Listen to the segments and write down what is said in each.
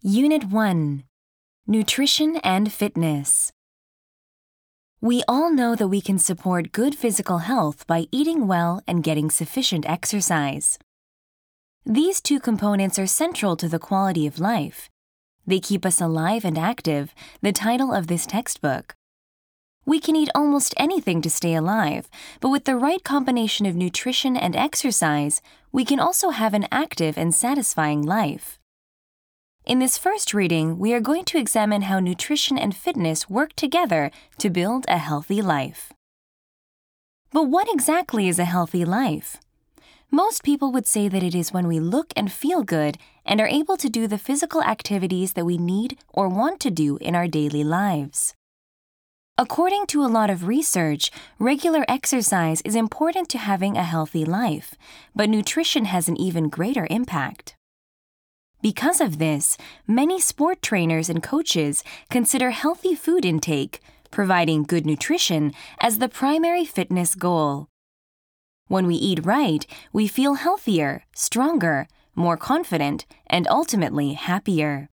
Unit 1. Nutrition and Fitness. We all know that we can support good physical health by eating well and getting sufficient exercise. These two components are central to the quality of life. They keep us alive and active, the title of this textbook. We can eat almost anything to stay alive, but with the right combination of nutrition and exercise, we can also have an active and satisfying life. In this first reading, we are going to examine how nutrition and fitness work together to build a healthy life. But what exactly is a healthy life? Most people would say that it is when we look and feel good and are able to do the physical activities that we need or want to do in our daily lives. According to a lot of research, regular exercise is important to having a healthy life, but nutrition has an even greater impact. Because of this, many sport trainers and coaches consider healthy food intake, providing good nutrition, as the primary fitness goal. When we eat right, we feel healthier, stronger, more confident, and ultimately happier.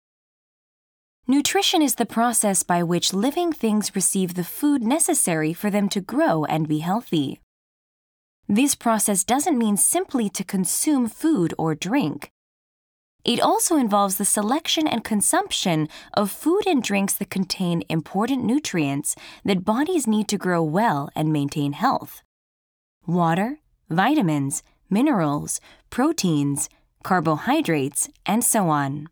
Nutrition is the process by which living things receive the food necessary for them to grow and be healthy. This process doesn't mean simply to consume food or drink. It also involves the selection and consumption of food and drinks that contain important nutrients that bodies need to grow well and maintain health. Water, vitamins, minerals, proteins, carbohydrates, and so on.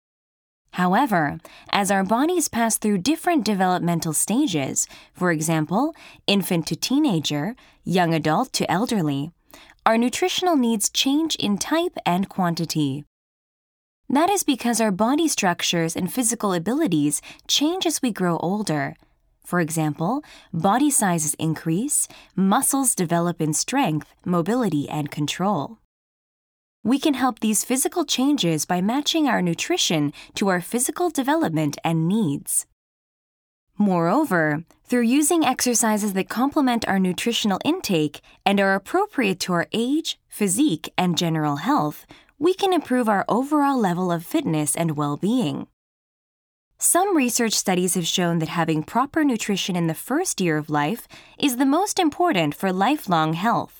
However, as our bodies pass through different developmental stages, for example, infant to teenager, young adult to elderly, our nutritional needs change in type and quantity. That is because our body structures and physical abilities change as we grow older. For example, body sizes increase, muscles develop in strength, mobility, and control. We can help these physical changes by matching our nutrition to our physical development and needs. Moreover, through using exercises that complement our nutritional intake and are appropriate to our age, physique, and general health, we can improve our overall level of fitness and well-being. Some research studies have shown that having proper nutrition in the first year of life is the most important for lifelong health.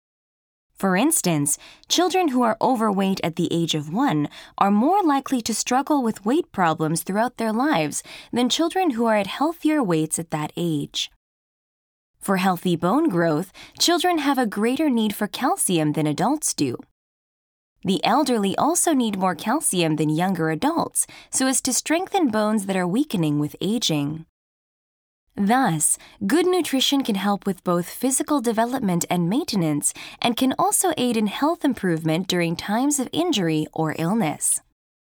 For instance, children who are overweight at the age of 1 are more likely to struggle with weight problems throughout their lives than children who are at healthier weights at that age. For healthy bone growth, children have a greater need for calcium than adults do. The elderly also need more calcium than younger adults so as to strengthen bones that are weakening with aging. Thus, good nutrition can help with both physical development and maintenance and can also aid in health improvement during times of injury or illness.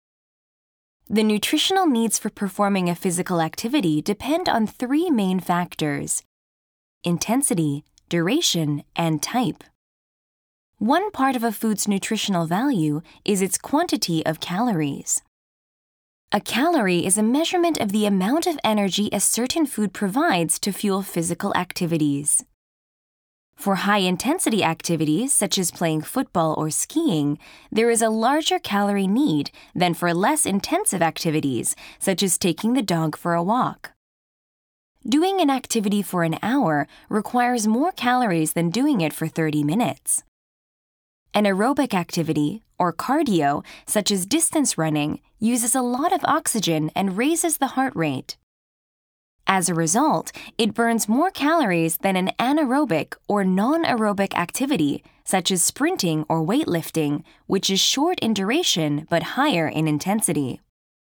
The nutritional needs for performing a physical activity depend on 3 main factors: intensity, duration, and type. One part of a food's nutritional value is its quantity of calories. A calorie is a measurement of the amount of energy a certain food provides to fuel physical activities. For high-intensity activities, such as playing football or skiing, there is a larger calorie need than for less intensive activities, such as taking the dog for a walk. Doing an activity for an hour requires more calories than doing it for 30 minutes. An aerobic activity, or cardio, such as distance running, uses a lot of oxygen and raises the heart rate. As a result, it burns more calories than an anaerobic or non-aerobic activity, such as sprinting or weightlifting, which is short in duration but higher in intensity.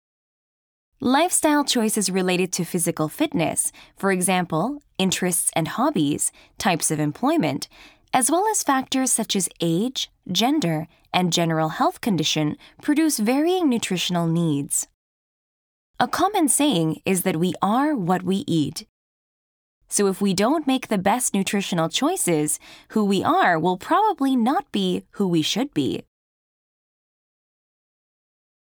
Lifestyle choices related to physical fitness, for example, interests and hobbies, types of employment, as well as factors such as age, gender, and general health condition, produce varying nutritional needs. A common saying is that we are what we eat. So if we don't make the best nutritional choices, who we are will probably not be who we should be.